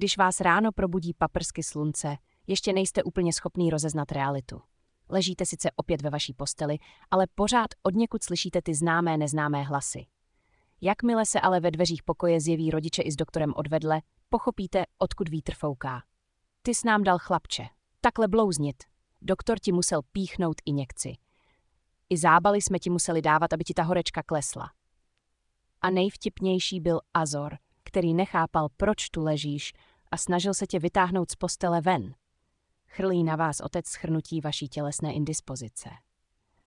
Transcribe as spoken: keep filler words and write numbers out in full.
Když vás ráno probudí paprsky slunce, ještě nejste úplně schopný rozeznat realitu. Ležíte sice opět ve vaší posteli, ale pořád odněkud slyšíte ty známé neznámé hlasy. Jakmile se ale ve dveřích pokoje zjeví rodiče i s doktorem odvedle, pochopíte, odkud vítr fouká. Ty jsi nám dal chlapče. Takhle blouznit. Doktor ti musel píchnout injekci. I zábaly jsme ti museli dávat, aby ti ta horečka klesla. A nejvtipnější byl Azor, který nechápal, proč tu ležíš a snažil se tě vytáhnout z postele ven. Chrlí na vás otec shrnutí vaší tělesné indispozice.